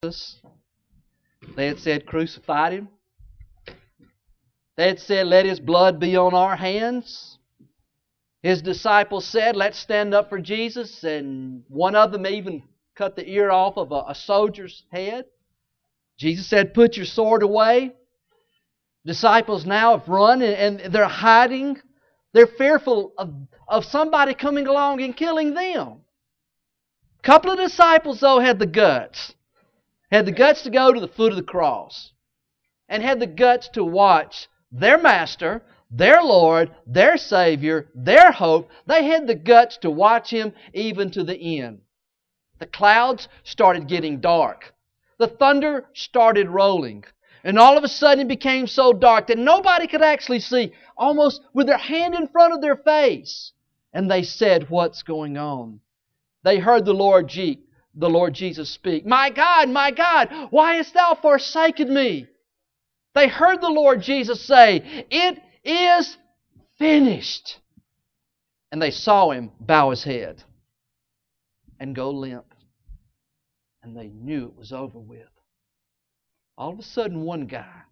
Jesus. They had said, crucified Him. They had said, let His blood be on our hands. His disciples said, let's stand up for Jesus. And one of them even cut the ear off of a soldier's head. Jesus said, put your sword away. Disciples now have run and they're hiding. They're fearful of somebody coming along and killing them. A couple of disciples, though, had the guts. Had the guts to go to the foot of the cross. And had the guts to watch their Master, their Lord, their Savior, their hope. They had the guts to watch Him even to the end. The clouds started getting dark. The thunder started rolling. And all of a sudden it became so dark that nobody could actually see, almost with their hand in front of their face. And they said, what's going on? They heard the Lord Jesus speak, my God, why hast Thou forsaken me? They heard the Lord Jesus say, it is finished. And they saw Him bow His head and go limp. And they knew it was over with. All of a sudden, one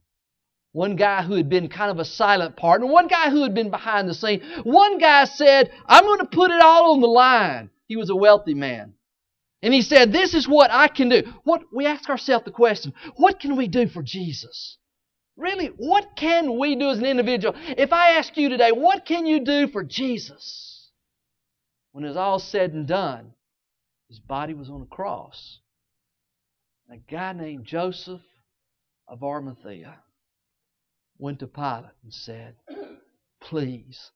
guy who had been kind of a silent partner, one guy who had been behind the scene, one guy said, I'm going to put it all on the line. He was a wealthy man. And he said, this is what I can do. We ask ourselves the question, what can we do for Jesus? Really, what can we do as an individual? If I ask you today, what can you do for Jesus? When it was all said and done, His body was on a cross. And a guy named Joseph of Arimathea went to Pilate and said, please,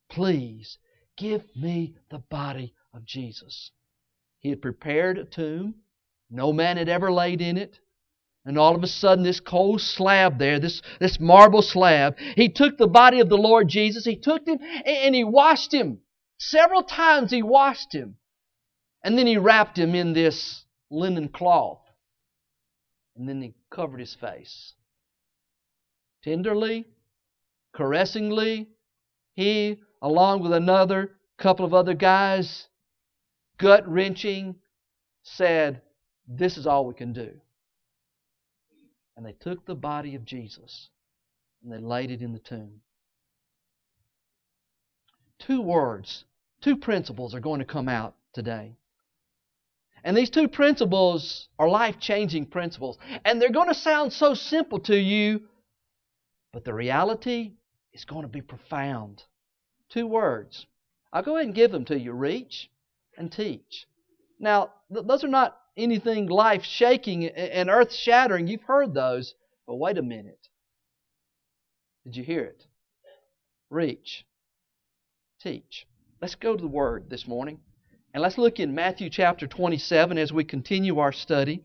give me the body of Jesus. He had prepared a tomb. No man had ever laid in it. And all of a sudden, this cold slab there, this marble slab, he took the body of the Lord Jesus, He took Him and He washed Him. Several times He washed Him. And then He wrapped Him in this linen cloth. And then He covered His face. Tenderly, caressingly, He, along with another couple of other guys, gut-wrenching, said, this is all we can do. And they took the body of Jesus and they laid it in the tomb. Two principles are going to come out today. And these two principles are life-changing principles. And they're going to sound so simple to you, but the reality is going to be profound. Two words. I'll go ahead and give them to you. Reach and teach. Now, those are not anything life-shaking and earth-shattering. You've heard those. But wait a minute. Did you hear it? Reach. Teach. Let's go to the Word this morning. And let's look in Matthew chapter 27 as we continue our study.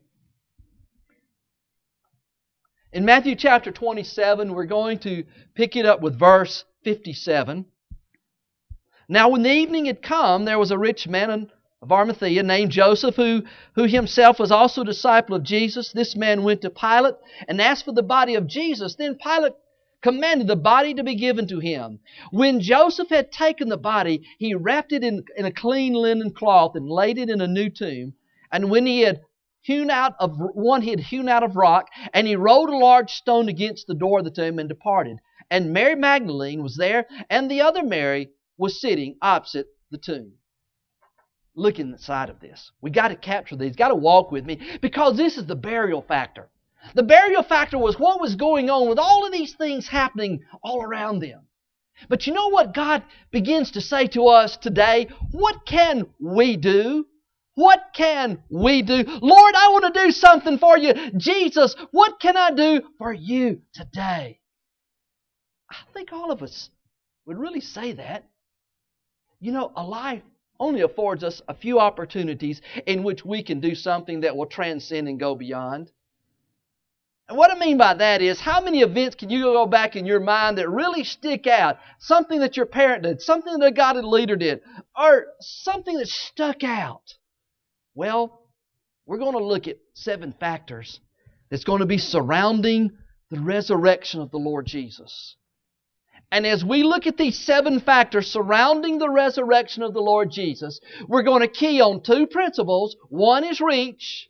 In Matthew chapter 27, we're going to pick it up with verse 57. Now when the evening had come, there was a rich man of Arimathea named Joseph, who himself was also a disciple of Jesus. This man went to Pilate and asked for the body of Jesus. Then Pilate commanded the body to be given to him. When Joseph had taken the body, he wrapped it in a clean linen cloth and laid it in a new tomb. And when he had hewn out of rock, and he rolled a large stone against the door of the tomb and departed. And Mary Magdalene was there, and the other Mary was sitting opposite the tomb. Look inside of this. We got to capture these. Got to walk with me, because this is the burial factor. The burial factor was what was going on with all of these things happening all around them. But you know what God begins to say to us today? What can we do? What can we do? Lord, I want to do something for you. Jesus, what can I do for you today? I think all of us would really say that. You know, a life only affords us a few opportunities in which we can do something that will transcend and go beyond. And what I mean by that is, how many events can you go back in your mind that really stick out? Something that your parent did, something that a godly leader did, or something that stuck out. Well, we're going to look at 7 factors that's going to be surrounding the resurrection of the Lord Jesus. And as we look at these 7 factors surrounding the resurrection of the Lord Jesus, we're going to key on 2 principles. One is reach.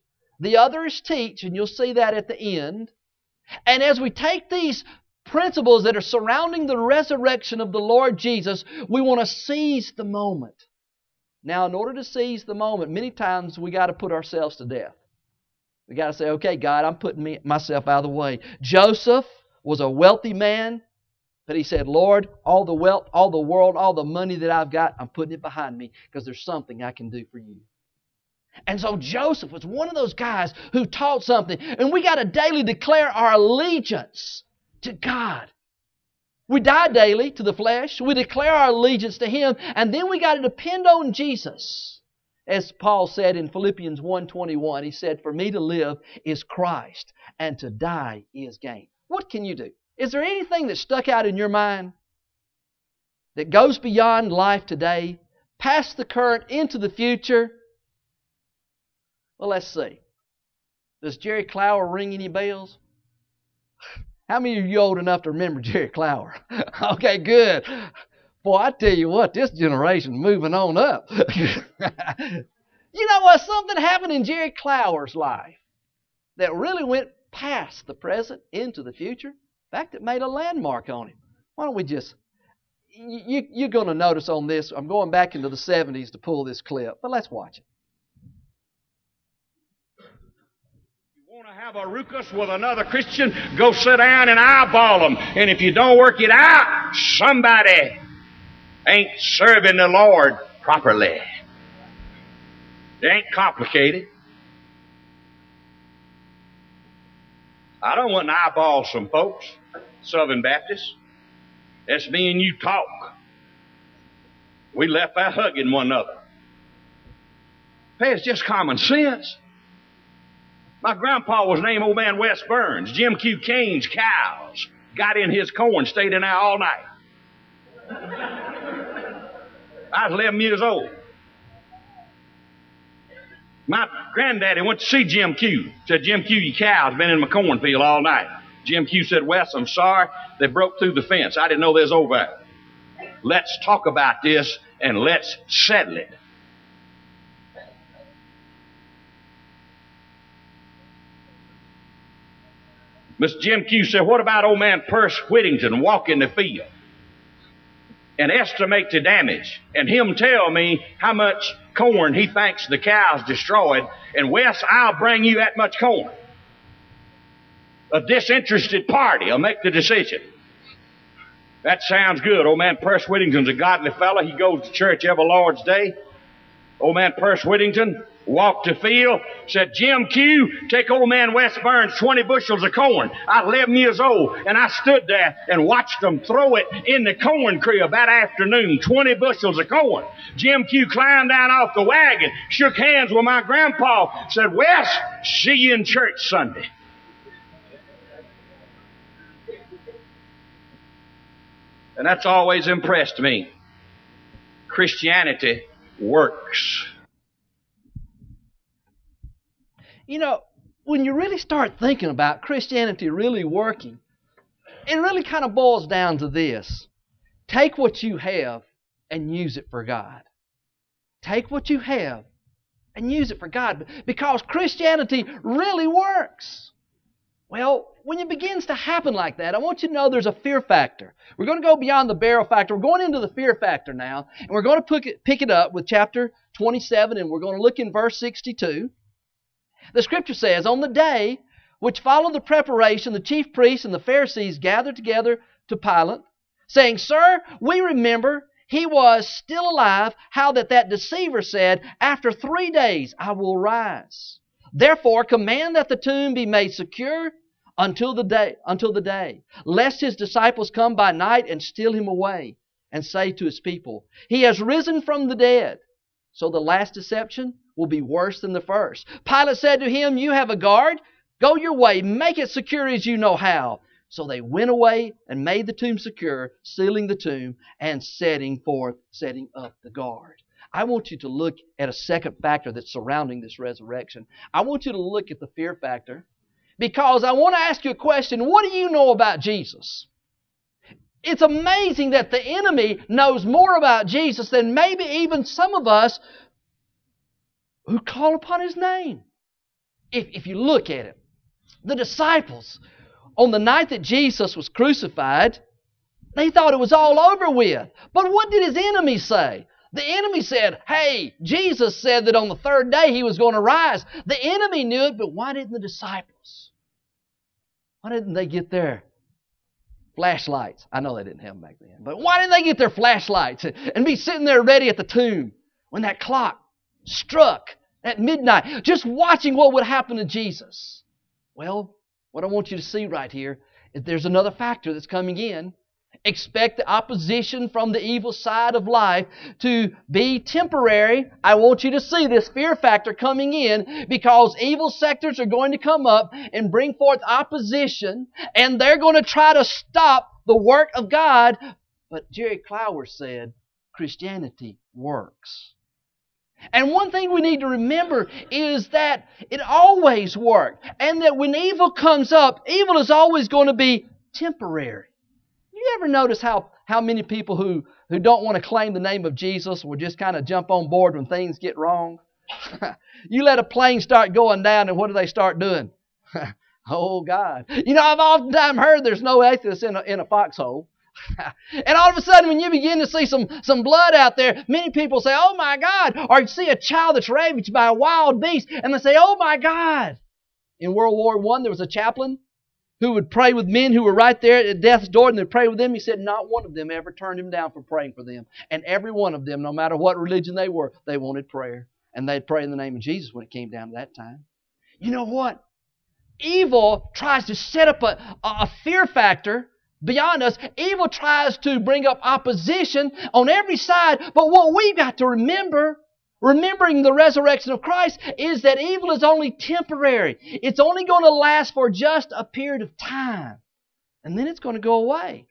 The others teach, and you'll see that at the end. And as we take these principles that are surrounding the resurrection of the Lord Jesus, we want to seize the moment. Now, in order to seize the moment, many times we got to put ourselves to death. We got to say, okay, God, I'm putting myself out of the way. Joseph was a wealthy man, but he said, Lord, all the wealth, all the world, all the money that I've got, I'm putting it behind me because there's something I can do for you. And so Joseph was one of those guys who taught something. And we got to daily declare our allegiance to God. We die daily to the flesh. We declare our allegiance to Him. And then we got to depend on Jesus. As Paul said in Philippians 1:21, he said, for me to live is Christ, and to die is gain. What can you do? Is there anything that stuck out in your mind that goes beyond life today, past the current, into the future? Well, let's see. Does Jerry Clower ring any bells? How many of you old enough to remember Jerry Clower? Okay, good. Boy, I tell you what, this generation moving on up. You know what? Something happened in Jerry Clower's life that really went past the present into the future. In fact, it made a landmark on him. Why don't we just... You're going to notice on this, I'm going back into the 70s to pull this clip, but let's watch it. Want to have a ruckus with another Christian, go sit down and eyeball them. And if you don't work it out, somebody ain't serving the Lord properly. It ain't complicated. I don't want to eyeball some folks, Southern Baptists. That's me and you talk. We left out hugging one another. Hey, it's just common sense. My grandpa was named Old Man Wes Burns. Jim Q. Kane's cows got in his corn, stayed in there all night. I was 11 years old. My granddaddy went to see Jim Q. Said, Jim Q, your cow's been in my cornfield all night. Jim Q said, Wes, I'm sorry. They broke through the fence. I didn't know they was over there. Let's talk about this and let's settle it. Mr. Jim Q said, what about old man Percy Whittington walking the field and estimate the damage and him tell me how much corn he thinks the cows destroyed, and Wes, I'll bring you that much corn. A disinterested party will make the decision. That sounds good. Old man Percy Whittington's a godly fellow. He goes to church every Lord's Day. Old man Percy Whittington walked the field, said, Jim Q, take old man Wes Burns 20 bushels of corn. I was 11 years old, and I stood there and watched them throw it in the corn crib that afternoon, 20 bushels of corn. Jim Q climbed down off the wagon, shook hands with my grandpa, said, Wes, see you in church Sunday. And that's always impressed me. Christianity works. You know, when you really start thinking about Christianity really working, it really kind of boils down to this. Take what you have and use it for God. Take what you have and use it for God, because Christianity really works. Well, when it begins to happen like that, I want you to know there's a fear factor. We're going to go beyond the barrel factor. We're going into the fear factor now, and we're going to pick it up with chapter 27, and we're going to look in verse 62. The Scripture says, on the day which followed the preparation, the chief priests and the Pharisees gathered together to Pilate, saying, Sir, we remember he was still alive, how that deceiver said, after 3 days I will rise. Therefore command that the tomb be made secure until the day, lest his disciples come by night and steal him away, and say to his people, He has risen from the dead. So the last deception will be worse than the first. Pilate said to him, You have a guard. Go your way. Make it secure as you know how. So they went away and made the tomb secure, sealing the tomb and setting up the guard. I want you to look at a second factor that's surrounding this resurrection. I want you to look at the fear factor, because I want to ask you a question. What do you know about Jesus? It's amazing that the enemy knows more about Jesus than maybe even some of us who call upon His name. if you look at it, the disciples, on the night that Jesus was crucified, they thought it was all over with. But what did his enemies say? The enemy said, hey, Jesus said that on the third day he was going to rise. The enemy knew it, but why didn't the disciples? Why didn't they get their flashlights? I know they didn't have them back then. But why didn't they get their flashlights and be sitting there ready at the tomb when that clock struck at midnight, just watching what would happen to Jesus? Well, what I want you to see right here is there's another factor that's coming in. Expect the opposition from the evil side of life to be temporary. I want you to see this fear factor coming in because evil sectors are going to come up and bring forth opposition, and they're going to try to stop the work of God. But Jerry Clower said, Christianity works. And one thing we need to remember is that it always worked. And that when evil comes up, evil is always going to be temporary. You ever notice how many people who don't want to claim the name of Jesus will just kind of jump on board when things get wrong? You let a plane start going down, and what do they start doing? Oh, God. You know, I've oftentimes heard there's no atheists in a foxhole. And all of a sudden, when you begin to see some blood out there, many people say, oh my God. Or you see a child that's ravaged by a wild beast, and they say, oh my God. In World War I, there was a chaplain who would pray with men who were right there at death's door, and they'd pray with them. He said not one of them ever turned him down for praying for them. And every one of them, no matter what religion they were, they wanted prayer. And they'd pray in the name of Jesus when it came down to that time. You know what? Evil tries to set up a fear factor beyond us. Evil tries to bring up opposition on every side. But what we've got to remember, remembering the resurrection of Christ, is that evil is only temporary. It's only going to last for just a period of time. And then it's going to go away.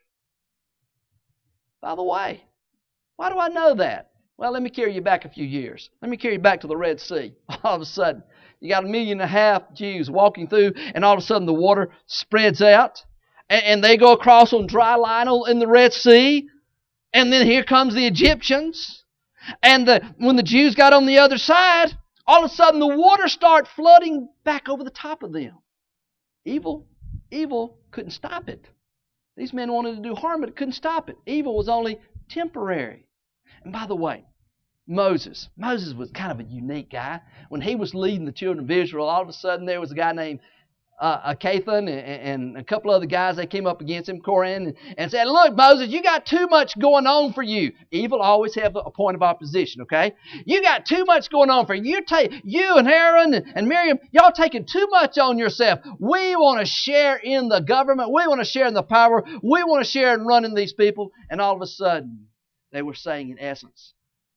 By the way, why do I know that? Well, let me carry you back a few years. Let me carry you back to the Red Sea. All of a sudden, you got 1.5 million Jews walking through, and all of a sudden the water spreads out. And they go across on dry line in the Red Sea. And then here comes the Egyptians. And when the Jews got on the other side, all of a sudden the water started flooding back over the top of them. Evil couldn't stop it. These men wanted to do harm, but it couldn't stop it. Evil was only temporary. And by the way, Moses was kind of a unique guy. When he was leading the children of Israel, all of a sudden there was a guy named Acathan and a couple other guys. They came up against him, Koran, and said, look, Moses, you got too much going on for you. Evil always have a point of opposition, okay? You got too much going on for you. You and Aaron and Miriam, y'all taking too much on yourself. We want to share in the government. We want to share in the power. We want to share in running these people. And all of a sudden, they were saying, in essence,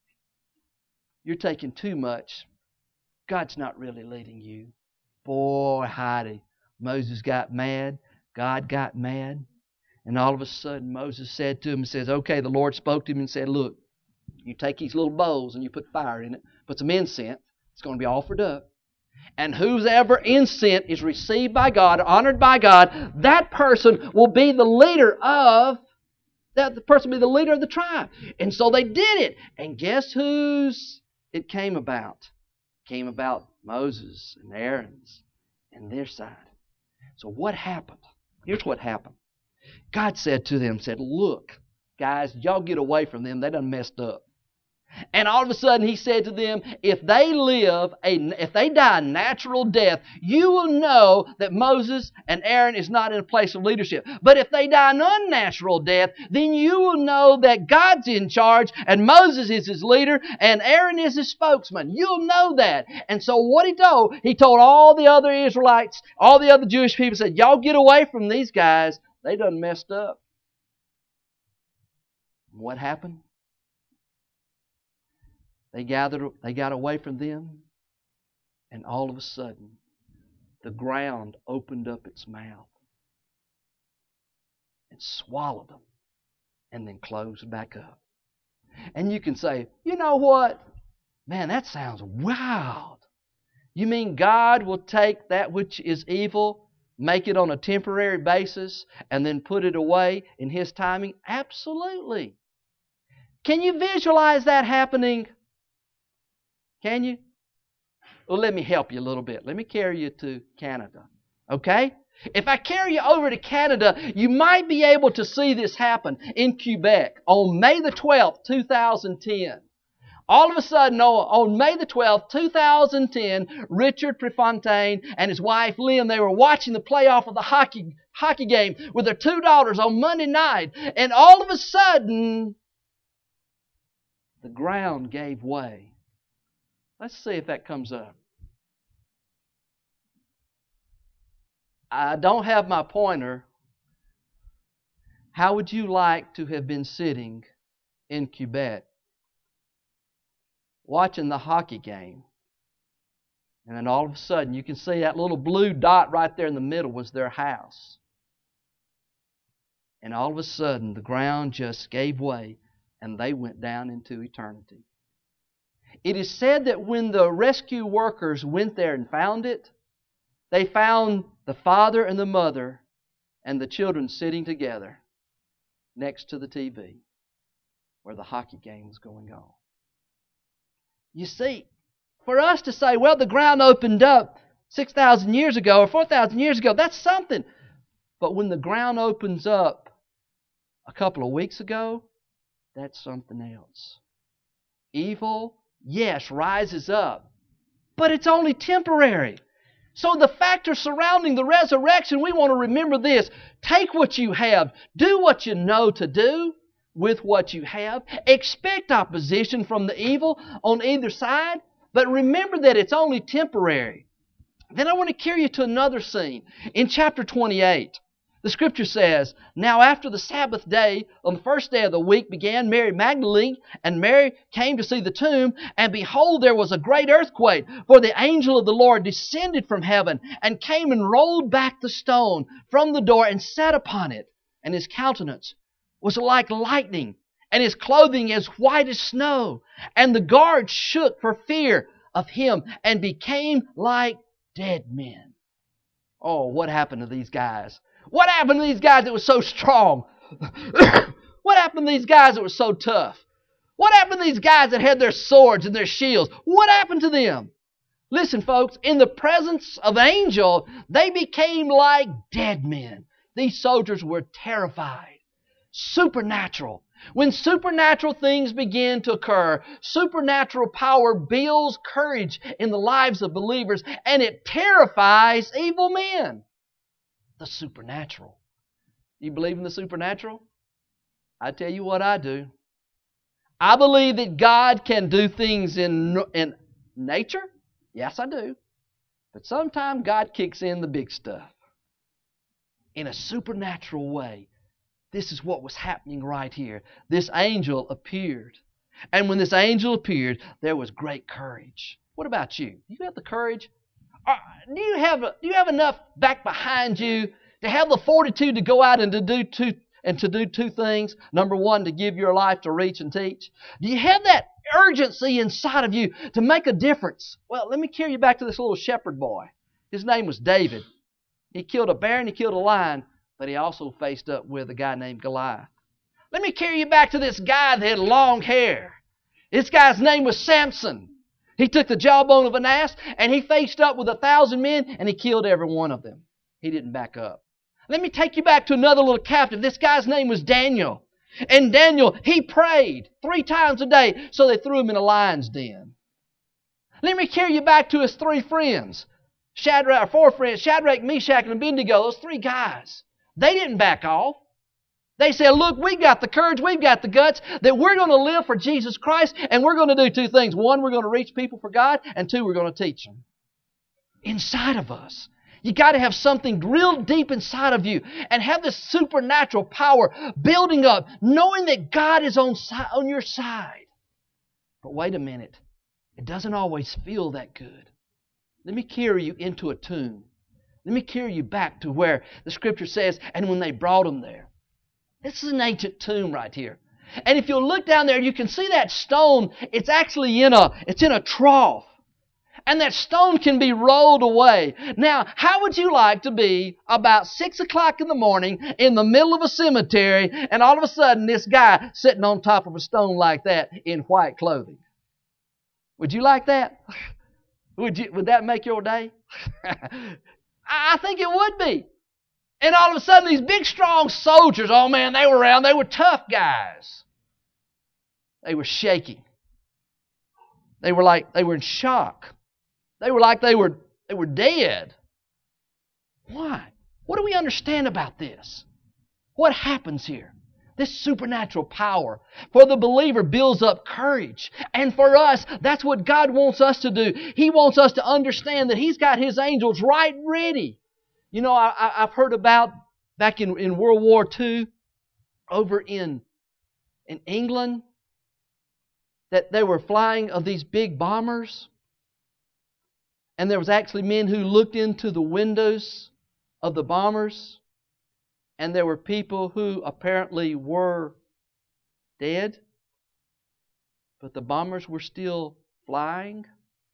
you're taking too much. God's not really leading you. Boy, Heidi, Moses got mad. God got mad. And all of a sudden, Moses said to him, says, okay, the Lord spoke to him and said, look, you take these little bowls and you put fire in it, put some incense. It's going to be offered up. And whoever incense is received by God, honored by God, that person will be the leader of the tribe. And so they did it. And guess whose it came about? It came about Moses and Aaron's and their side. So what happened? Here's what happened. God said to them, look, guys, y'all get away from them. They done messed up. And all of a sudden he said to them, if they die a natural death, you will know that Moses and Aaron is not in a place of leadership. But if they die an unnatural death, then you will know that God's in charge and Moses is his leader and Aaron is his spokesman. You'll know that. And so what he told all the other Israelites, all the other Jewish people, said, y'all get away from these guys. They done messed up. What happened? They got away from them, and all of a sudden, the ground opened up its mouth and swallowed them, and then closed back up. And you can say, you know what? Man, that sounds wild. You mean God will take that which is evil, make it on a temporary basis, and then put it away in His timing? Absolutely. Can you visualize that happening? Can you? Well, let me help you a little bit. Let me carry you to Canada. Okay? If I carry you over to Canada, you might be able to see this happen in Quebec on May the 12th, 2010. All of a sudden, on May the 12th, 2010, Richard Prefontaine and his wife Lynn, they were watching the playoff of the hockey game with their two daughters on Monday night. And all of a sudden, the ground gave way. Let's see if that comes up. I don't have my pointer. How would you like to have been sitting in Quebec watching the hockey game? And then all of a sudden you can see that little blue dot right there in the middle was their house. And all of a sudden the ground just gave way and they went down into eternity. It is said that when the rescue workers went there and found it, they found the father and the mother and the children sitting together next to the TV where the hockey game was going on. You see, for us to say, well, the ground opened up 6,000 years ago or 4,000 years ago, that's something. But when the ground opens up a couple of weeks ago, that's something else. Evil, yes, rises up, but it's only temporary. So the factors surrounding the resurrection, we want to remember this. Take what you have. Do what you know to do with what you have. Expect opposition from the evil on either side, but remember that it's only temporary. Then I want to carry you to another scene. In chapter 28, the Scripture says, "Now after the Sabbath day, on the first day of the week, began Mary Magdalene, and Mary came to see the tomb, and behold, there was a great earthquake, for the angel of the Lord descended from heaven, and came and rolled back the stone from the door, and sat upon it. And his countenance was like lightning, and his clothing as white as snow. And the guards shook for fear of him, and became like dead men." Oh, what happened to these guys? What happened to these guys that were so strong? What happened to these guys that were so tough? What happened to these guys that had their swords and their shields? What happened to them? Listen, folks, in the presence of an angel, they became like dead men. These soldiers were terrified. Supernatural. When supernatural things begin to occur, supernatural power builds courage in the lives of believers, and it terrifies evil men. The supernatural. You believe in the supernatural? I tell you what I do. I believe that God can do things in nature. Yes, I do. But sometimes God kicks in the big stuff. In a supernatural way. This is what was happening right here. This angel appeared. And when this angel appeared, there was great courage. What about you? Do you have the courage? Do you have enough back behind you to have the fortitude to go out and to do two things? Number one, to give your life to reach and teach. Do you have that urgency inside of you to make a difference? Well, let me carry you back to this little shepherd boy. His name was David. He killed a bear and he killed a lion, but he also faced up with a guy named Goliath. Let me carry you back to this guy that had long hair. This guy's name was Samson. He took the jawbone of an ass and he faced up with 1,000 men and he killed every one of them. He didn't back up. Let me take you back to another little captive. This guy's name was Daniel. And Daniel, he prayed 3 times a day, so they threw him in a lion's den. Let me carry you back to his 3 friends. 4 friends, Shadrach, Meshach, and Abednego, those 3 guys. They didn't back off. They said, look, we've got the courage, we've got the guts, that we're going to live for Jesus Christ, and we're going to do 2 things. 1, we're going to reach people for God, and 2, we're going to teach them. Inside of us. You got to have something real deep inside of you and have this supernatural power building up, knowing that God is on your side. But wait a minute. It doesn't always feel that good. Let me carry you into a tomb. Let me carry you back to where the Scripture says, and when they brought him there. This is an ancient tomb right here. And if you'll look down there, you can see that stone. It's actually in a trough. And that stone can be rolled away. Now, how would you like to be about 6 o'clock in the morning in the middle of a cemetery and all of a sudden this guy sitting on top of a stone like that in white clothing? Would you like that? Would that make your day? I think it would be. And all of a sudden, these big, strong soldiers, oh man, they were around. They were tough guys. They were shaking. They were in shock. They were dead. Why? What do we understand about this? What happens here? This supernatural power for the believer builds up courage. And for us, that's what God wants us to do. He wants us to understand that He's got His angels right ready. You know, I've heard about back in World War II over in England that they were flying of these big bombers. And there was actually men who looked into the windows of the bombers. And there were people who apparently were dead, but the bombers were still flying.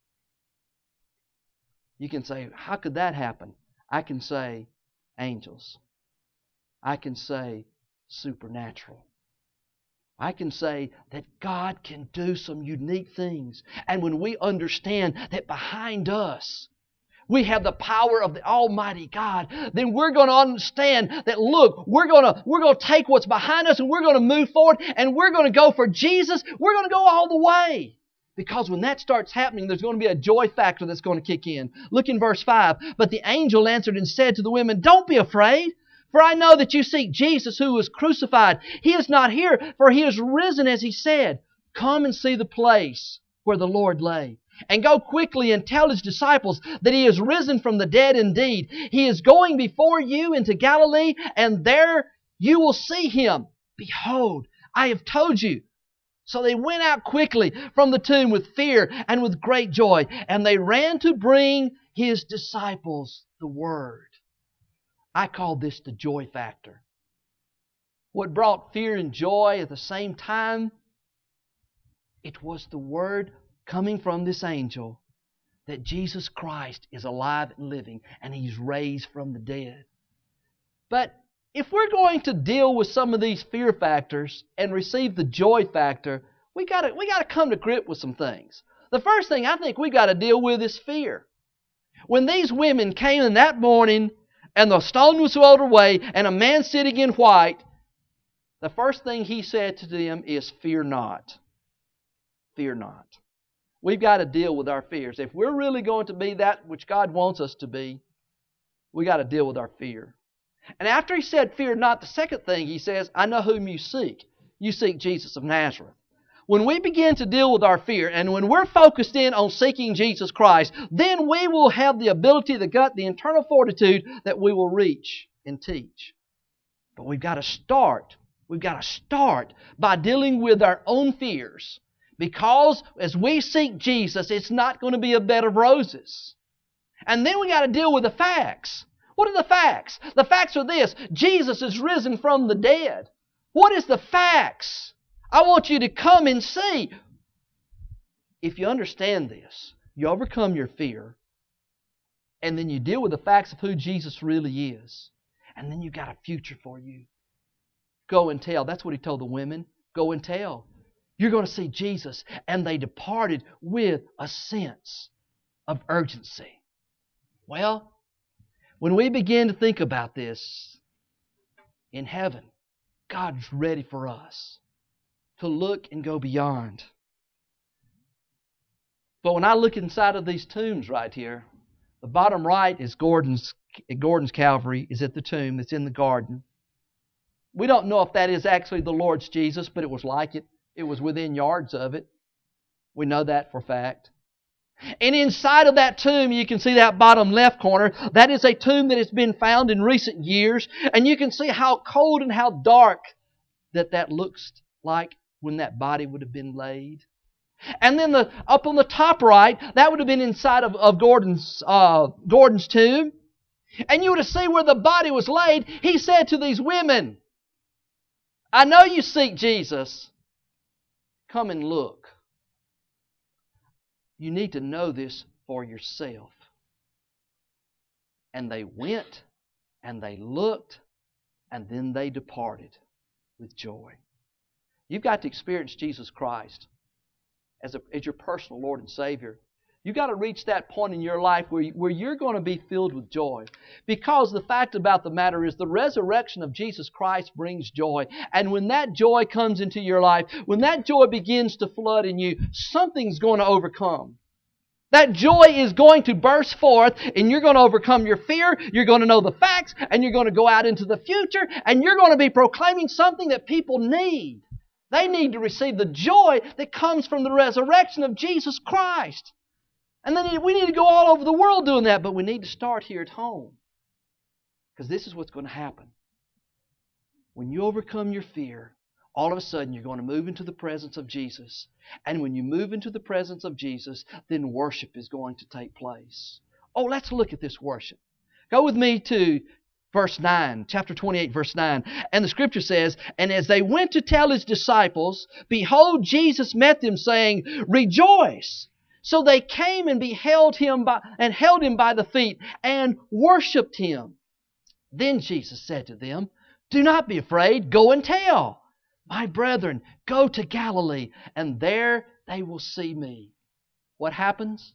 You can say, how could that happen? I can say angels. I can say supernatural. I can say that God can do some unique things. And when we understand that behind us, we have the power of the Almighty God, then we're going to understand that, look, we're going to take what's behind us and we're going to move forward and we're going to go for Jesus. We're going to go all the way. Because when that starts happening, there's going to be a joy factor that's going to kick in. Look in verse 5. But the angel answered and said to the women, "Don't be afraid, for I know that you seek Jesus who was crucified. He is not here, for He is risen as He said. Come and see the place where the Lord lay. And go quickly and tell His disciples that He is risen from the dead indeed. He is going before you into Galilee, and there you will see Him. Behold, I have told you." So they went out quickly from the tomb with fear and with great joy, and they ran to bring His disciples the word. I call this the joy factor. What brought fear and joy at the same time? It was the word coming from this angel that Jesus Christ is alive and living and He's raised from the dead. But if we're going to deal with some of these fear factors and receive the joy factor, we got to come to grip with some things. The first thing I think we got to deal with is fear. When these women came in that morning and the stone was rolled away and a man sitting in white, the first thing He said to them is, "Fear not. Fear not." We've got to deal with our fears. If we're really going to be that which God wants us to be, we got to deal with our fear. And after He said, "Fear not," the second thing He says, "I know whom you seek. You seek Jesus of Nazareth." When we begin to deal with our fear, and when we're focused in on seeking Jesus Christ, then we will have the ability, the gut, the internal fortitude that we will reach and teach. But we've got to start. We've got to start by dealing with our own fears. Because as we seek Jesus, it's not going to be a bed of roses. And then we got to deal with the facts. What are the facts? The facts are this: Jesus is risen from the dead. What is the facts? I want you to come and see. If you understand this, you overcome your fear, and then you deal with the facts of who Jesus really is, and then you've got a future for you. Go and tell. That's what He told the women. Go and tell. You're going to see Jesus. And they departed with a sense of urgency. Well, when we begin to think about this, in heaven, God's ready for us to look and go beyond. But when I look inside of these tombs right here, the bottom right is Gordon's Calvary, is at the tomb that's in the garden. We don't know if that is actually the Lord's Jesus, but it was like it. It was within yards of it. We know that for a fact. And inside of that tomb, you can see that bottom left corner. That is a tomb that has been found in recent years. And you can see how cold and how dark that looks like when that body would have been laid. And then up on the top right, that would have been inside of Gordon's tomb. And you would have seen where the body was laid. He said to these women, "I know you seek Jesus. Come and look. You need to know this for yourself." And they went, and they looked, and then they departed with joy. You've got to experience Jesus Christ as your personal Lord and Savior. You've got to reach that point in your life where you're going to be filled with joy. Because the fact about the matter is the resurrection of Jesus Christ brings joy. And when that joy comes into your life, when that joy begins to flood in you, something's going to overcome. That joy is going to burst forth, and you're going to overcome your fear, you're going to know the facts, and you're going to go out into the future, and you're going to be proclaiming something that people need. They need to receive the joy that comes from the resurrection of Jesus Christ. And then we need to go all over the world doing that, but we need to start here at home. Because this is what's going to happen. When you overcome your fear, all of a sudden you're going to move into the presence of Jesus. And when you move into the presence of Jesus, then worship is going to take place. Oh, let's look at this worship. Go with me to verse 9, chapter 28, verse 9. And the Scripture says, "And as they went to tell His disciples, behold, Jesus met them, saying, Rejoice! So they came and held Him by the feet and worshipped Him. Then Jesus said to them, Do not be afraid, go and tell my brethren, go to Galilee, and there they will see me." What happens?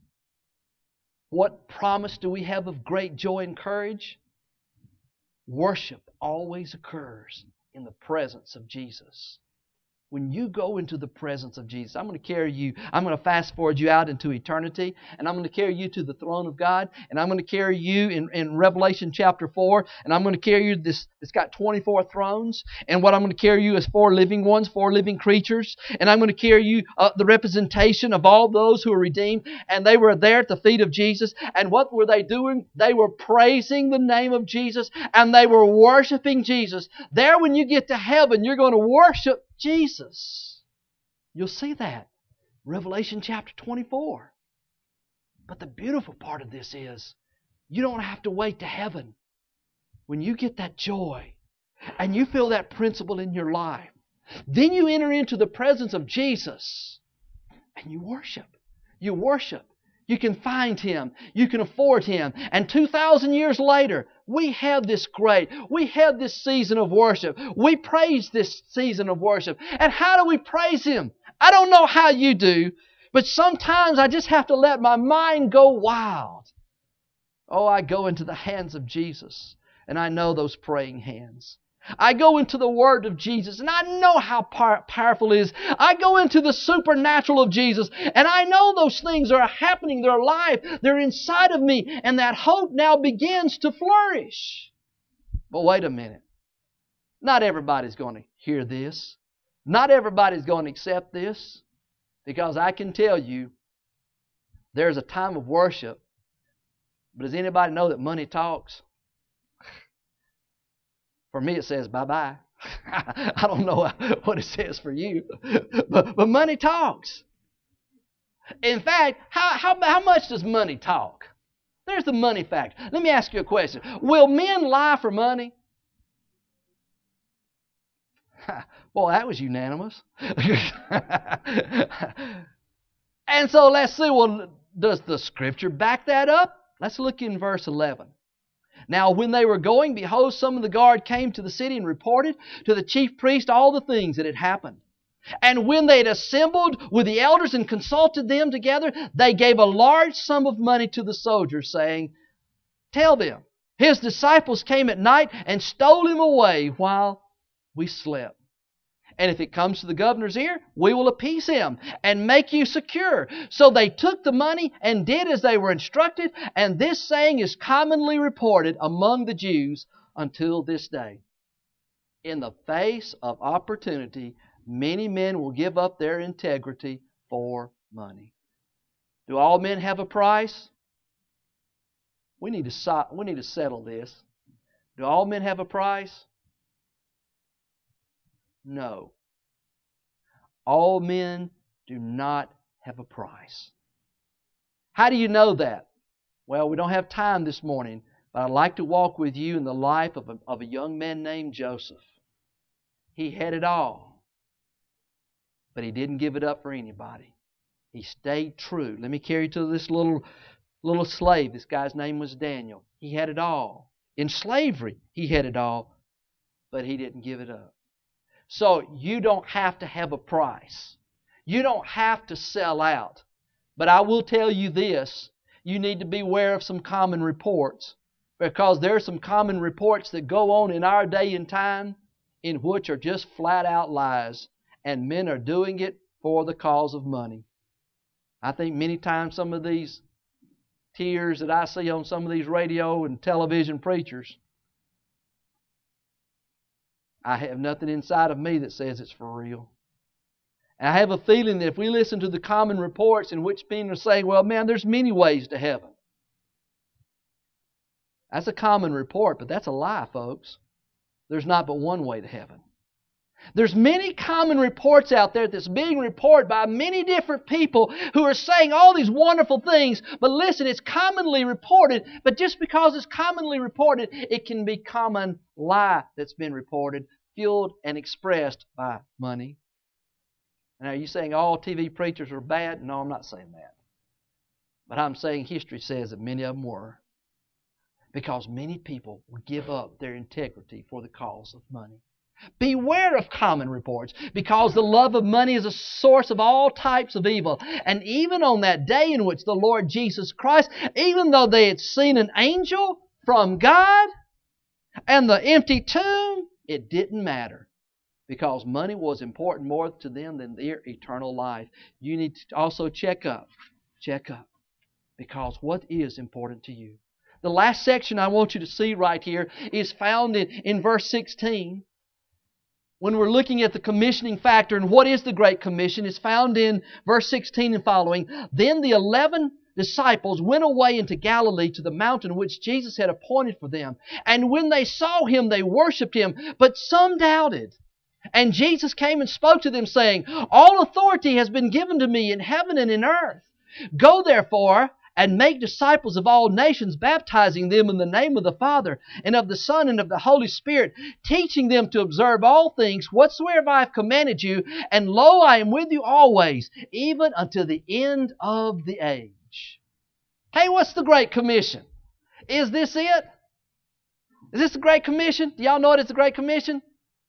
What promise do we have of great joy and courage? Worship always occurs in the presence of Jesus. When you go into the presence of Jesus, I'm going to fast forward you out into eternity, and I'm going to carry you to the throne of God, and I'm going to carry you in Revelation chapter 4, and I'm going to carry you it's got 24 thrones, and what I'm going to carry you is 4 living ones, 4 living creatures, and I'm going to carry you the representation of all those who are redeemed, and they were there at the feet of Jesus, and what were they doing? They were praising the name of Jesus, and they were worshiping Jesus. There, when you get to heaven, you're going to worship Jesus. You'll see that. Revelation chapter 24. But the beautiful part of this is you don't have to wait to heaven. When you get that joy and you feel that principle in your life, then you enter into the presence of Jesus and you worship. You worship. You can find Him. You can afford Him. And 2,000 years later, we have this season of worship. We praise this season of worship. And how do we praise Him? I don't know how you do, but sometimes I just have to let my mind go wild. Oh, I go into the hands of Jesus, and I know those praying hands. I go into the Word of Jesus, and I know how powerful it is. I go into the supernatural of Jesus, and I know those things are happening. They're alive. They're inside of me, and that hope now begins to flourish. But wait a minute. Not everybody's going to hear this. Not everybody's going to accept this, because I can tell you there's a time of worship. But does anybody know that money talks? For me, it says bye-bye. I don't know what it says for you. But money talks. In fact, how much does money talk? There's the money factor. Let me ask you a question. Will men lie for money? Well, that was unanimous. And so let's see, well, does the Scripture back that up? Let's look in verse 11. Now when they were going, behold, some of the guard came to the city and reported to the chief priest all the things that had happened. And when they had assembled with the elders and consulted them together, they gave a large sum of money to the soldiers, saying, Tell them, His disciples came at night and stole Him away while we slept. And if it comes to the governor's ear, we will appease him and make you secure. So they took the money and did as they were instructed, and this saying is commonly reported among the Jews until this day. In the face of opportunity, many men will give up their integrity for money. Do all men have a price? We need to settle this. Do all men have a price? No. All men do not have a price. How do you know that? Well, we don't have time this morning, but I'd like to walk with you in the life of a young man named Joseph. He had it all, but he didn't give it up for anybody. He stayed true. Let me carry you to this little slave. This guy's name was Daniel. He had it all. In slavery, he had it all, but he didn't give it up. So you don't have to have a price. You don't have to sell out. But I will tell you this. You need to beware of some common reports. Because there are some common reports that go on in our day and time in which are just flat out lies. And men are doing it for the cause of money. I think many times some of these tears that I see on some of these radio and television preachers, I have nothing inside of me that says it's for real. And I have a feeling that if we listen to the common reports in which people are saying, well, man, there's many ways to heaven. That's a common report, but that's a lie, folks. There's not but one way to heaven. There's many common reports out there that's being reported by many different people who are saying all these wonderful things. But listen, it's commonly reported, but just because it's commonly reported, it can be common lie that's been reported, fueled and expressed by money. Now, are you saying all TV preachers are bad? No, I'm not saying that. But I'm saying history says that many of them were. Because many people will give up their integrity for the cause of money. Beware of common reports, because the love of money is a source of all types of evil. And even on that day in which the Lord Jesus Christ, even though they had seen an angel from God and the empty tomb, it didn't matter. Because money was important more to them than their eternal life. You need to also check up. Check up. Because what is important to you? The last section I want you to see right here is found in verse 16. When we're looking at the commissioning factor and what is the Great Commission, it's found in verse 16 and following. Then the 11 disciples went away into Galilee to the mountain which Jesus had appointed for them. And when they saw Him, they worshipped Him, but some doubted. And Jesus came and spoke to them, saying, all authority has been given to me in heaven and in earth. Go therefore and make disciples of all nations, baptizing them in the name of the Father, and of the Son, and of the Holy Spirit, teaching them to observe all things whatsoever I have commanded you. And lo, I am with you always, even unto the end of the age. Hey, what's the Great Commission? Is this it? Is this the Great Commission? Do y'all know it is the Great Commission?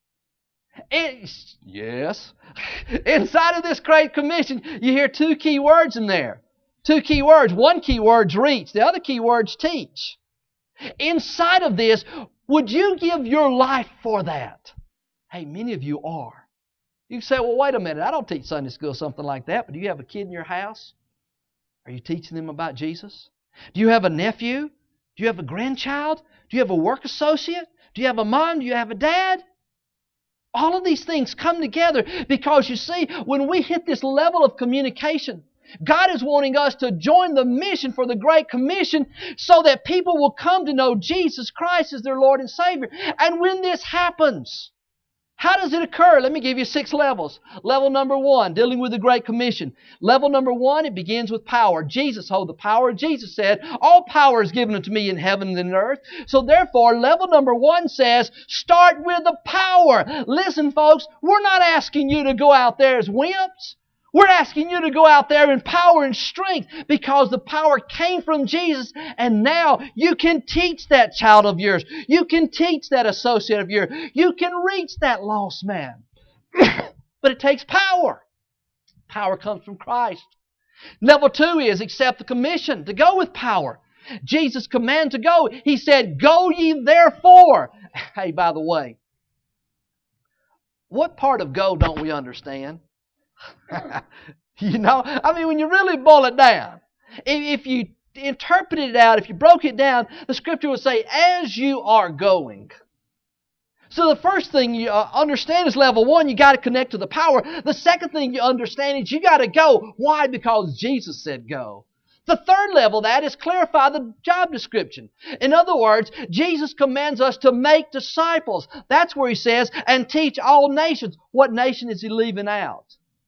Yes. Inside of this Great Commission, you hear two key words in there. Two key words. One key word's reach. The other key word's teach. Inside of this, would you give your life for that? Hey, many of you are. You say, well, wait a minute. I don't teach Sunday school or something like that. But do you have a kid in your house? Are you teaching them about Jesus? Do you have a nephew? Do you have a grandchild? Do you have a work associate? Do you have a mom? Do you have a dad? All of these things come together because you see, when we hit this level of communication, God is wanting us to join the mission for the Great Commission so that people will come to know Jesus Christ as their Lord and Savior. And when this happens, how does it occur? Let me give you 6 levels. Level number 1, dealing with the Great Commission. Level number 1, it begins with power. Jesus holds the power. Jesus said, all power is given unto me in heaven and in earth. So therefore, level number 1 says, start with the power. Listen, folks, we're not asking you to go out there as wimps. We're asking you to go out there in power and strength because the power came from Jesus, and now you can teach that child of yours. You can teach that associate of yours. You can reach that lost man. But it takes power. Power comes from Christ. Level 2 is accept the commission to go with power. Jesus' command to go. He said, go ye therefore. Hey, by the way, what part of go don't we understand? You know, I mean, when you really boil it down, if you interpreted it out, if you broke it down, the Scripture would say, as you are going. So the first thing you understand is level 1, you got to connect to the power. The second thing you understand is you got to go. Why? Because Jesus said go. The third level of that is clarify the job description. In other words, Jesus commands us to make disciples. That's where He says, and teach all nations. What nation is He leaving out?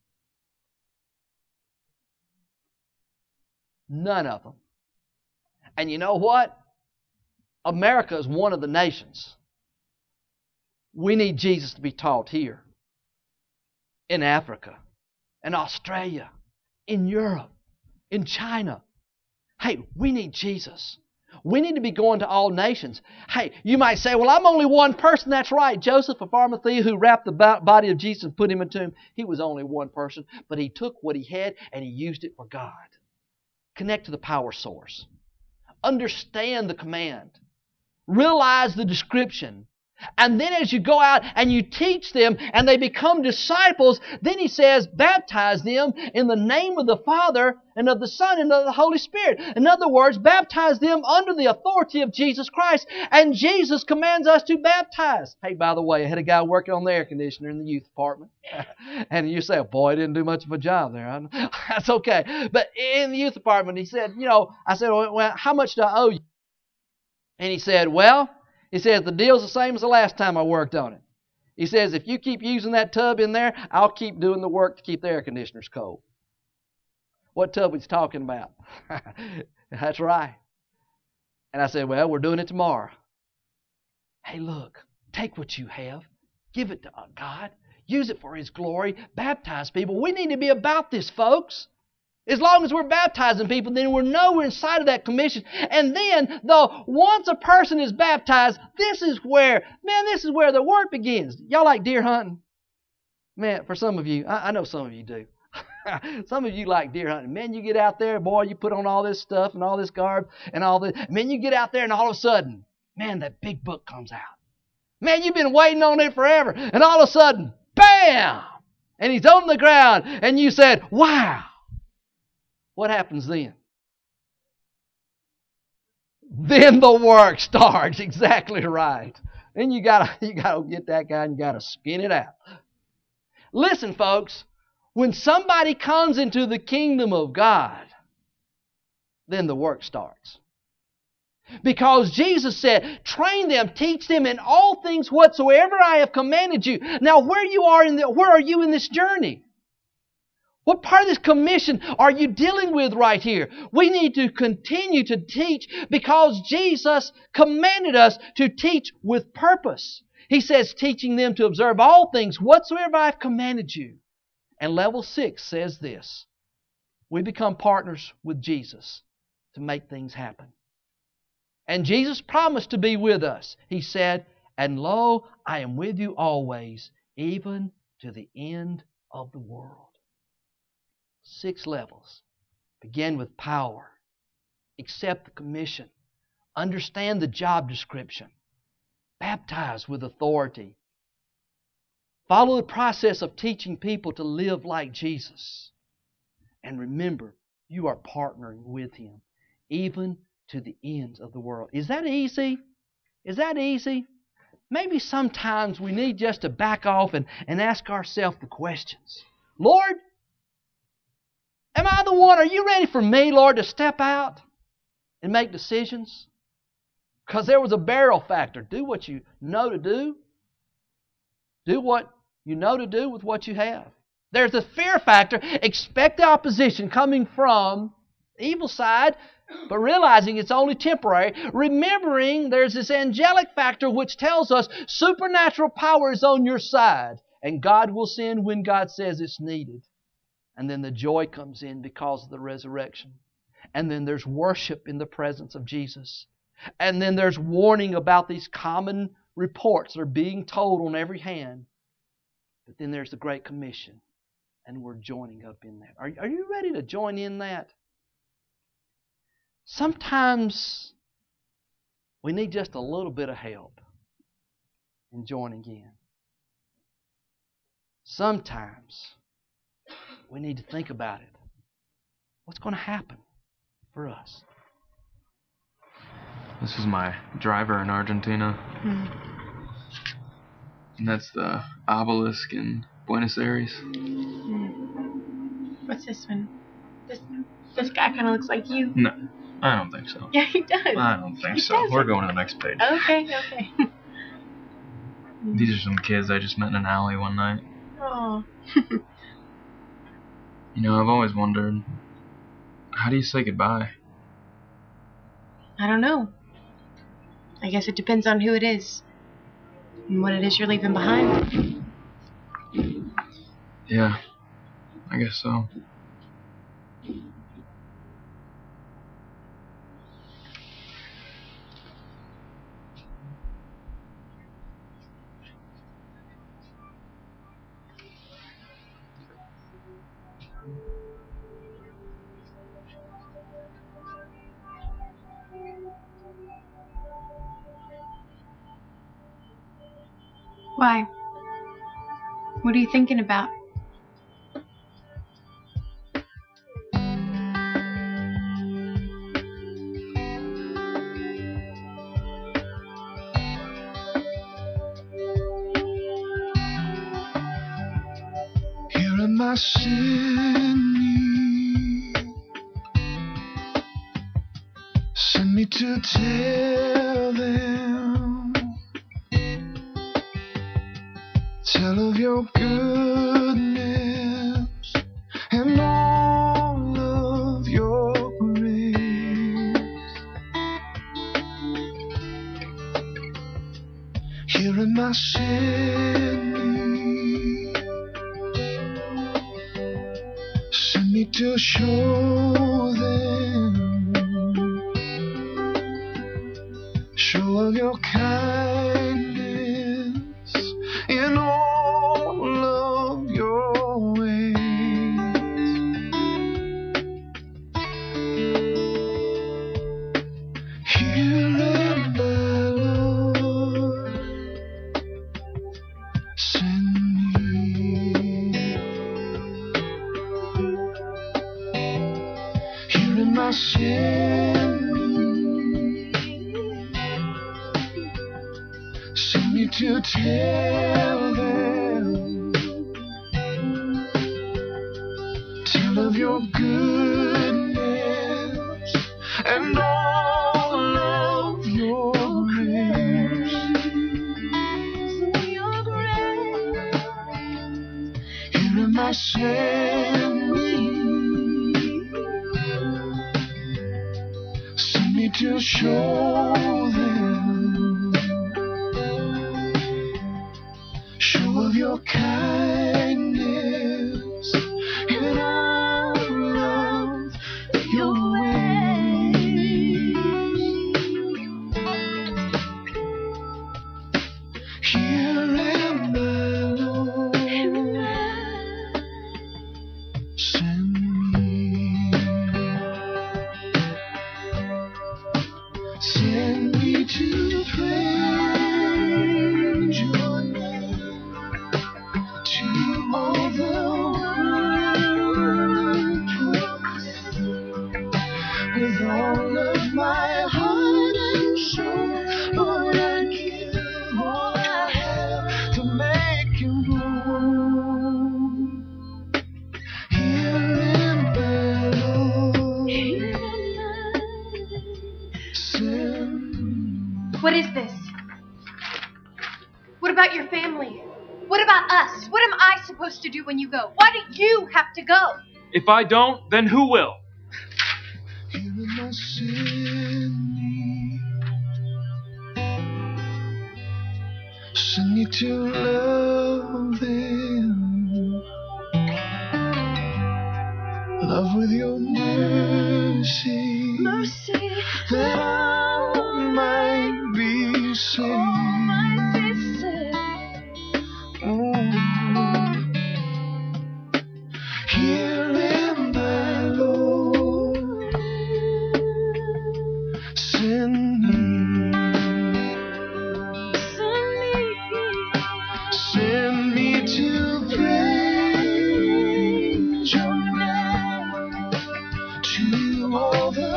None of them. And you know what? America is one of the nations. We need Jesus to be taught here, in Africa, in Australia, in Europe, in China. Hey, we need Jesus. We need to be going to all nations. Hey, you might say, well, I'm only one person. That's right. Joseph of Arimathea, who wrapped the body of Jesus and put Him in a tomb, he was only one person. But he took what he had and he used it for God. Connect to the power source. Understand the command. Realize the description. And then as you go out and you teach them and they become disciples, then He says, baptize them in the name of the Father and of the Son and of the Holy Spirit. In other words, baptize them under the authority of Jesus Christ. And Jesus commands us to baptize. Hey, by the way, I had a guy working on the air conditioner in the youth department. And you say, boy, he didn't do much of a job there. That's okay. But in the youth department, he said, I said, well, how much do I owe you? And he said, he says, the deal's the same as the last time I worked on it. He says, if you keep using that tub in there, I'll keep doing the work to keep the air conditioners cold. What tub was he talking about? That's right. And I said, well, we're doing it tomorrow. Hey, look, take what you have. Give it to God. Use it for His glory. Baptize people. We need to be about this, folks. As long as we're baptizing people, then we're inside of that commission. And then, though, once a person is baptized, this is where the work begins. Y'all like deer hunting? Man, for some of you, I know some of you do. Some of you like deer hunting. Man, you get out there, boy, you put on all this stuff and all this garb and all this. Man, you get out there and all of a sudden, man, that big buck comes out. Man, you've been waiting on it forever. And all of a sudden, bam! And he's on the ground. And you said, wow! What happens then? Then the work starts. Exactly right. Then you gotta get that guy and you gotta skin it out. Listen, folks, when somebody comes into the kingdom of God, then the work starts. Because Jesus said, train them, teach them in all things whatsoever I have commanded you. Now, where are you in this journey? What part of this commission are you dealing with right here? We need to continue to teach because Jesus commanded us to teach with purpose. He says, teaching them to observe all things whatsoever I have commanded you. And level 6 says this. We become partners with Jesus to make things happen. And Jesus promised to be with us. He said, and lo, I am with you always, even to the end of the world. 6 levels. Begin with power. Accept the commission. Understand the job description. Baptize with authority. Follow the process of teaching people to live like Jesus. And remember, you are partnering with Him, even to the ends of the world. Is that easy? Is that easy? Maybe sometimes we need just to back off and ask ourselves the questions. Lord, am I the one? Are you ready for me, Lord, to step out and make decisions? Because there was a barrel factor. Do what you know to do. Do what you know to do with what you have. There's a fear factor. Expect the opposition coming from the evil side, but realizing it's only temporary. Remembering there's this angelic factor which tells us supernatural power is on your side. And God will send when God says it's needed. And then the joy comes in because of the resurrection. And then there's worship in the presence of Jesus. And then there's warning about these common reports that are being told on every hand. But then there's the Great Commission. And we're joining up in that. Are you ready to join in that? Sometimes we need just a little bit of help in joining in. Sometimes we need to think about it. What's going to happen for us? This is my driver in Argentina. And that's the obelisk in Buenos Aires. What's this one? This guy kind of looks like you. No, I don't think so. Yeah, he does. I don't think He so. doesn't. We're going to the next page. Okay. These are some kids I just met in an alley one night. Oh. You know, I've always wondered, how do you say goodbye? I don't know. I guess it depends on who it is and what it is you're leaving behind. Yeah, I guess so. Why? What are you thinking about? Here am I sinning. Send me to tell them. Tell of your goodness and all of your grace. Here am I sinning. Send me to show them. Show of your kindness in all of your ways. Here am I, Lord, send me. Here am I, send me to tell them. Tell of your goodness and all of your grace. Here am I, send me to show them. Show of your kindness in all of your ways. Here am I, Lord, send me. Send me to praise your name. To all the world proclaim, with all of my heart and soul, Lord, I give all I have to make you known. Here am I, Lord, send me. What is this? What about your family? What about us? What am I supposed to do when you go? Why do you have to go? If I don't, then who will? Here am I, send me. Send me to love them. Love with your mercy. That all might be saved. Here am I, Lord, send me. Send me to praise your name. To all the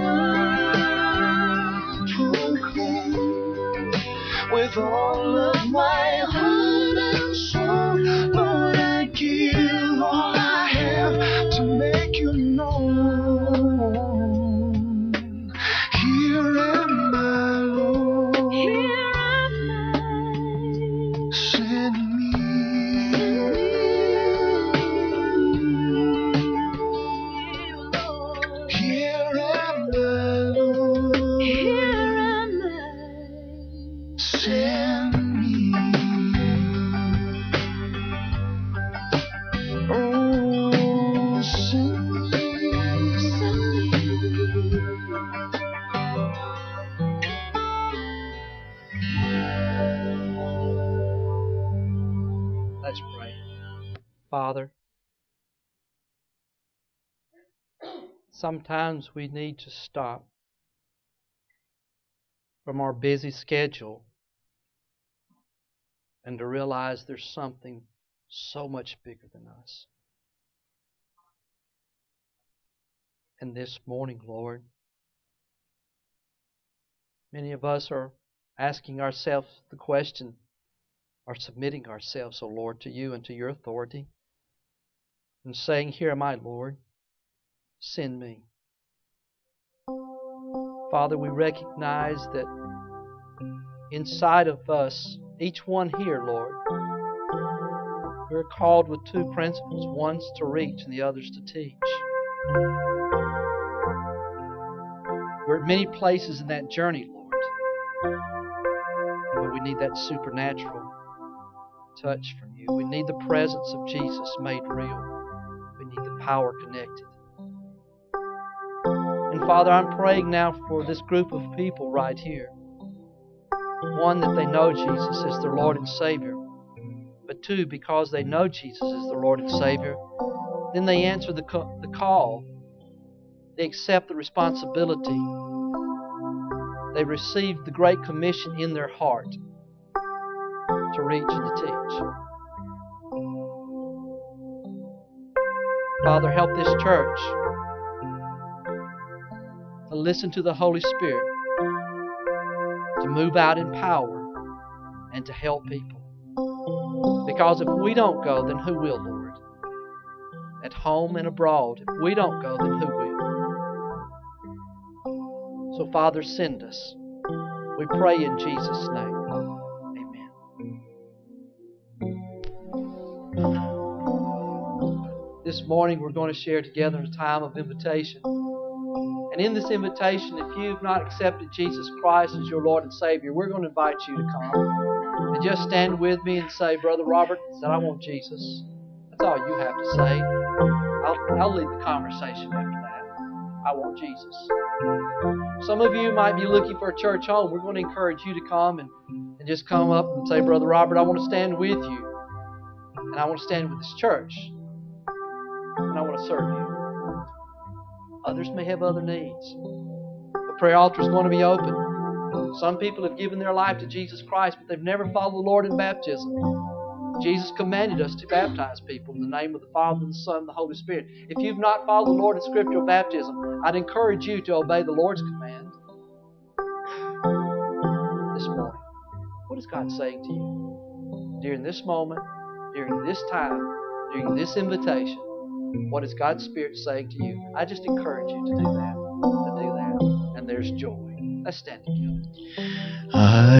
world proclaim, with all of my heart and soul, Lord, I give all I have to make you known. Here am I, Lord, send me. Here am I, Lord, send me. Oh, send me. Let's pray. Father, sometimes we need to stop from our busy schedule and to realize there's something so much bigger than us. And this morning, Lord, many of us are asking ourselves the question, are submitting ourselves, O Lord, to You and to Your authority, and saying, here am I, Lord, send me. Father, we recognize that inside of us, each one here, Lord, we're called with two principles. One's to reach and the other's to teach. We're at many places in that journey, Lord, but we need that supernatural touch from You. We need the presence of Jesus made real. We need the power connected. And Father, I'm praying now for this group of people right here. One, that they know Jesus is their Lord and Savior. But two, because they know Jesus is their Lord and Savior, then they answer the call. They accept the responsibility. They receive the Great Commission in their heart to reach and to teach. Father, help this church to listen to the Holy Spirit, to move out in power, and to help people. Because if we don't go, then who will, Lord? At home and abroad, if we don't go, then who will? So, Father, send us. We pray in Jesus' name. Amen. This morning we're going to share together a time of invitation. And in this invitation, if you've not accepted Jesus Christ as your Lord and Savior, we're going to invite you to come. And just stand with me and say, Brother Robert said, I want Jesus. That's all you have to say. I'll lead the conversation after that. I want Jesus. Some of you might be looking for a church home. We're going to encourage you to come and just come up and say, Brother Robert, I want to stand with you. And I want to stand with this church. And I want to serve you. Others may have other needs. The prayer altar is going to be open. Some people have given their life to Jesus Christ, but they've never followed the Lord in baptism. Jesus commanded us to baptize people in the name of the Father, the Son, and the Holy Spirit. If you've not followed the Lord in scriptural baptism, I'd encourage you to obey the Lord's command this morning. What is God saying to you? During this moment, during this time, during this invitation, what is God's Spirit saying to you? I just encourage you to do that. And there's joy. Let's stand together.